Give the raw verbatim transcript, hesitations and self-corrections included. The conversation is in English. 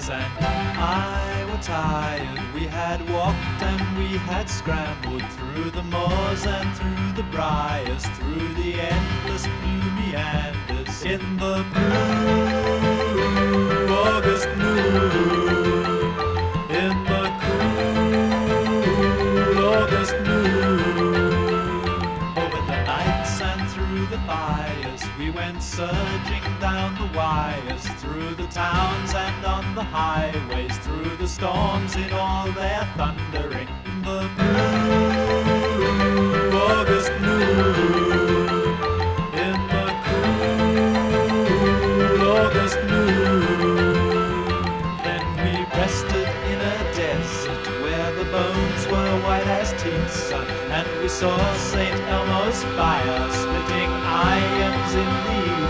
Skies and I were tired. We had walked and we had scrambled through the moors and through the briars, through the endless blue meanders in the blue August moon, in the cool August moon. Over the nights and through the fires, we went surging down the wires, through the towns and on the highways, through the storms in all their thundering. In the blue August moon, in the cool August moon. Then we rested in a desert where the bones were white as teeth, and we saw Saint Elmo's fire splitting irons in the